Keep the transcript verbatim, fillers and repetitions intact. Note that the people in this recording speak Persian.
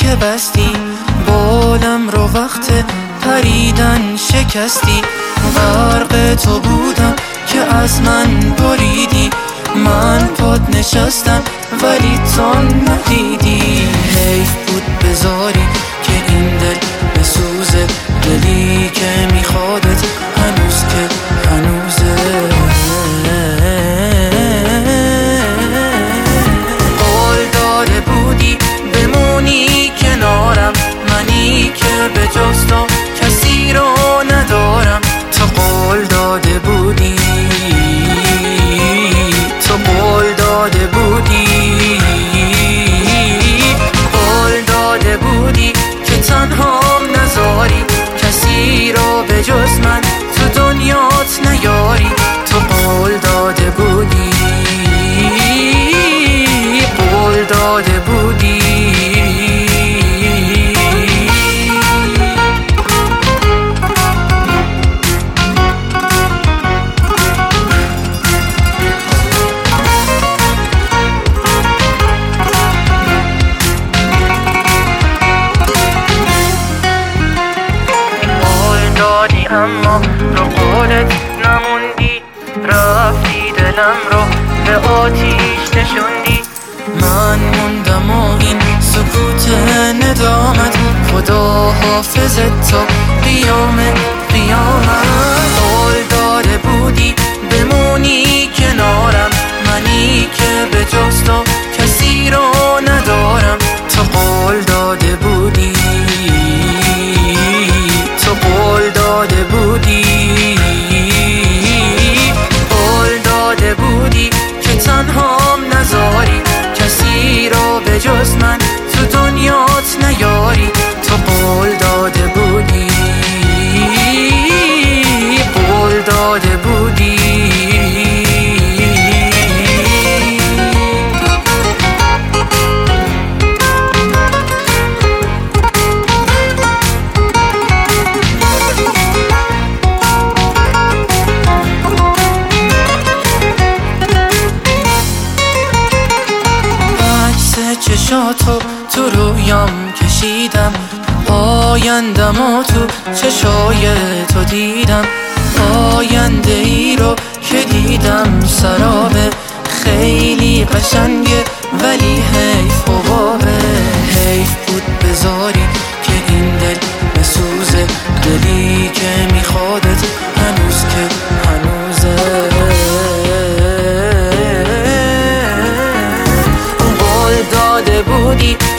که بستی بالم رو وقت پریدن شکستی. غرق تو بودم که از من بریدی، من پاد نشستم ولی تو ندیدی. حیف بود بذاری که این دل بسوزه، دلی که میخوادت هنوز که هنوزه. قول داده بودی بمونی کنارم، منی که به جز تو کسی رو ندارم. تو قول داده بودی، تو قول داده بودی، قول داده بودی که تنهام نذاری، کسی رو به جز من تو دنیات نیاری. تو قول داده بودی، قول داده بودی. اما رو قولت نموندی، رفتی دلم رو به آتیش نشوندی. من موندم و این سکوت ندامت، خدا حافظت تا قیام قیامت. قول داده بودی بمونی کنارم، منی که به جز تو کسی رو ندارم. تو قول داده بودی، تو قول داده بودی، قول داده بودی که تنهام نذاری، کسی رو به جز من تو دنیات نیاری. تو قول داده بودی، قول داده بودی. چشاتو تو رویام کشیدم، آیندم و تو چشای تو دیدم. آینده ای رو که دیدم سرابه، خیلی قشنگه ولی حیف و بابه. حیف بود بذاری که این دل بسوزه، دلی که میخوادت هنوز که هنوزه. قول داده بودی